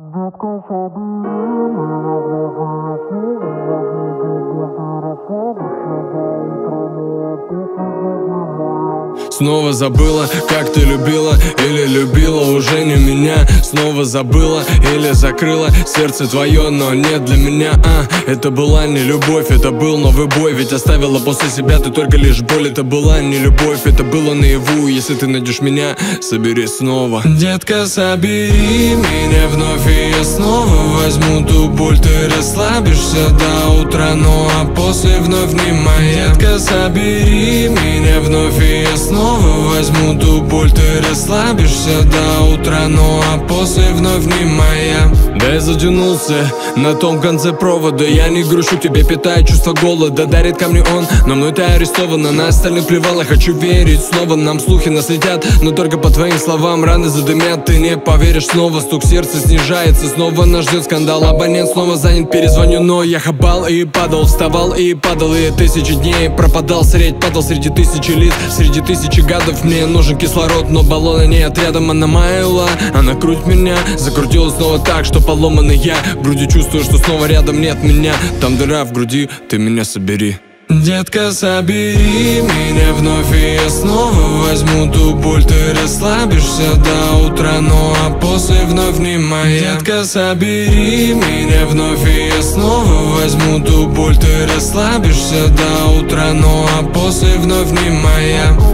Снова забыла, как ты любила или любила уже не меня. Снова забыла или закрыла сердце твое, но нет для меня. Это была не любовь, это был новый бой. Ведь оставила после себя ты только лишь боль. Это была не любовь, это было наяву. Если ты найдешь меня, собери снова. Детка, собери меня вновь, и я снова возьму ту боль. Ты расслабишься до утра, ну а после вновь не моя. Детка, собери меня вновь, и я снова возьму ту боль. Ты расслабишься до утра, ну а после вновь не моя. Да я затянулся на том конце провода. Я не грущу, тебе питаю чувство голода. Дарит ко мне он, но мной ты арестована. На остальных плевал, я хочу верить снова. Нам слухи наследят, но только по твоим словам раны задымят. Ты не поверишь снова, стук сердца снижается. Снова нас ждет скандал, абонент снова занят, перезвоню. Но я хабал и падал, вставал и падал. И тысячи дней пропадал, падал среди тысячи лиц, среди тысячи гадов. Мне нужен кислород, но баллона нет рядом. Она майла, она крутит меня. Закрутилась снова так, что поломанный я. В груди чувствую, что снова рядом нет меня. Там дыра в груди, ты меня собери. Детка, собери меня вновь, и я снова возьму ту боль. Ты расслабишься до утра, ну а после вновь не моя. Детка, собери меня вновь, и я снова возьму ту боль. Ты расслабишься до утра, ну а после вновь не моя.